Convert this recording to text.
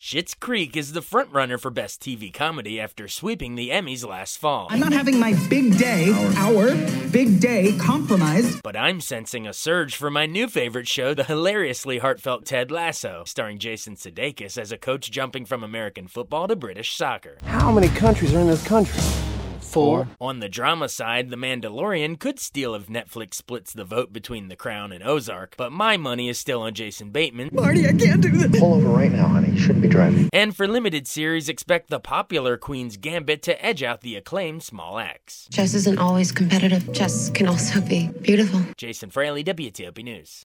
Schitt's Creek is the frontrunner for Best TV Comedy after sweeping the Emmys last fall. I'm not having my big day, our big day, compromised. But I'm sensing a surge for my new favorite show, the hilariously heartfelt Ted Lasso, starring Jason Sudeikis as a coach jumping from American football to British soccer. How many countries are in this country? 4. On the drama side, The Mandalorian could steal if Netflix splits the vote between The Crown and Ozark, but my money is still on Jason Bateman. Marty, I can't do this. Pull over right now, honey. You shouldn't be driving. And for limited series, expect the popular Queen's Gambit to edge out the acclaimed Small Axe. Chess isn't always competitive. Chess can also be beautiful. Jason Fraley, WTOP News.